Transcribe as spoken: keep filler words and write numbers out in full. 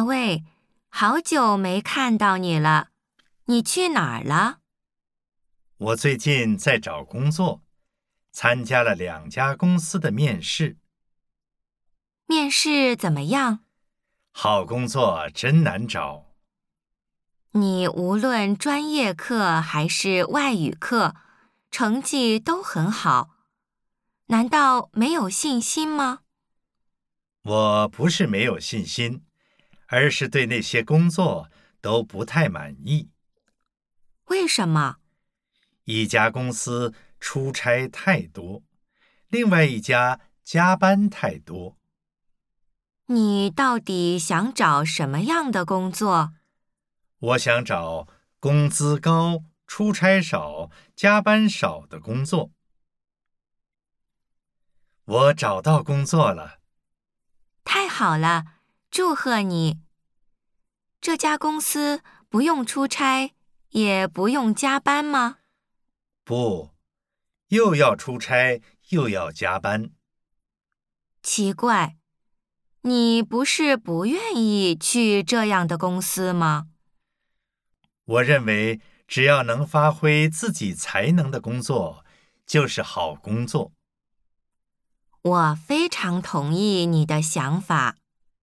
卫，好久没看到你了，你去哪儿了？ 我最近在找工作，参加了两家公司的面试。 面试怎么样？ 好工作真难找。 你无论专业课还是外语课，成绩都很好，难道没有信心吗？ 我不是没有信心，而是对那些工作都不太满意。 为什么？ 一家公司出差太多，另外一家加班太多。 你到底想找什么样的工作？ 我想找工资高、出差少、加班少的工作。我找到工作了。 太好了，祝贺你！这家公司不用出差，也不用加班吗？ 不，又要出差，又要加班。 奇怪，你不是不愿意去这样的公司吗？ 我认为，只要能发挥自己才能的工作，就是好工作。 我非常同意你的想法。